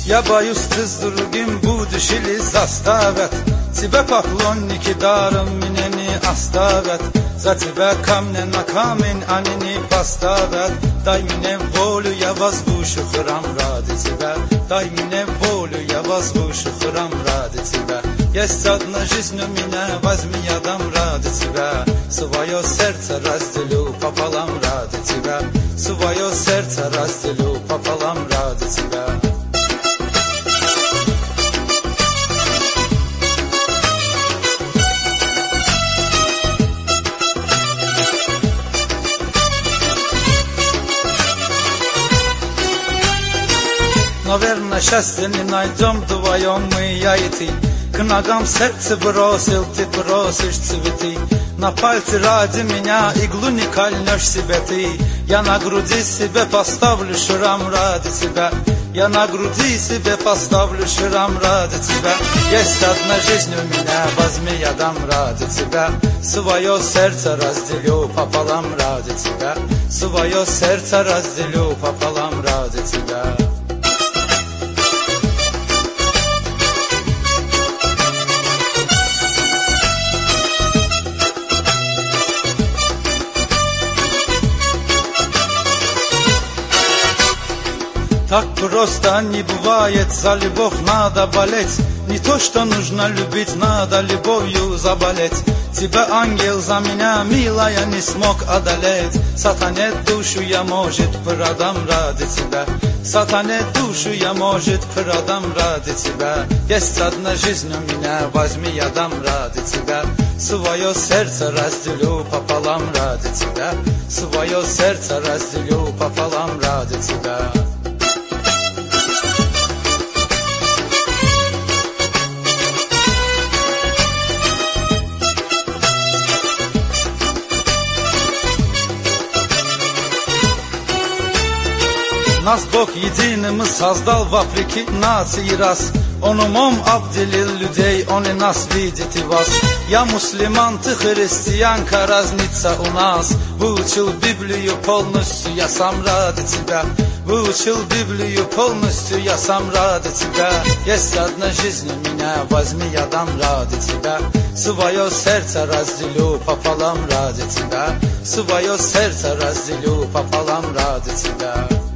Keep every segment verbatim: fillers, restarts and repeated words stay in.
Я боюсь, ты с другим будешь или заставят. Тебя поклонники даром меня не оставят. За тебя камня на камень они не поставят. Дай мне волю, я возвышу храм ради тебя. Дай мне волю, я возвышу храм ради тебя. Есть одна жизнь у меня, возьми, я дам ради тебя. Свое сердце разделю пополам ради тебя. Свое сердце разделю пополам ради тебя. Наверное, счастье не найдем вдвоем мы, я и ты. К ногам сердце бросил, ты просишь цветы. На пальце ради меня иглу не кольнешь себе ты. Я на груди себе поставлю шрам ради тебя. Я на груди себе поставлю шрам ради тебя. Есть одна жизнь у меня, возьми, я дам ради тебя. Свое сердце разделю пополам ради тебя. Свое сердце разделю пополам ради тебя. Так просто не бывает, за любовь надо болеть. Не то, что нужно любить, надо любовью заболеть. Тебя, ангел, за меня, милая, не смог одолеть. Сатане душу я, может, продам ради тебя. Сатане душу я, может, продам ради тебя. Есть одна жизнь у меня, возьми, я дам ради тебя. Свое сердце разделю пополам ради тебя. Свое сердце разделю пополам ради тебя. Нас Бог единым создал вопреки нации раз. Он умом обделил людей, Он и нас видит и вас. Я мусульман, ты христианка, разница у нас. Выучил Библию полностью, я сам ради тебя. Выучил Библию полностью, я сам ради тебя. Есть одна жизнь у меня, возьми, я дам ради тебя. Свое сердце разделю пополам ради тебя. Свое сердце разделю пополам ради тебя.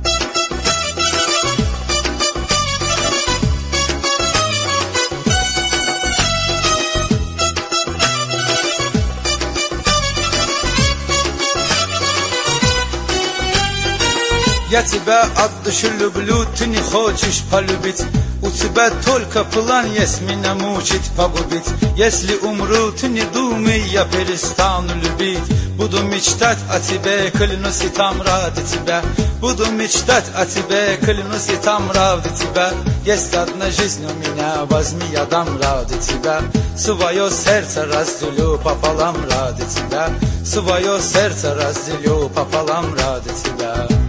Я тебя от души люблю, ты не хочешь полюбить. У тебя только план есть меня мучить, погубить. Если умру, ты не думай, я перестану любить. Буду мечтать о тебе, клянусь, и там ради тебя. Буду мечтать о тебе, клянусь, и там ради тебя. Есть одна жизнь у меня, возьми, я дам ради тебя. Свое сердце разделю пополам ради тебя. Свое сердце разделю пополам ради тебя.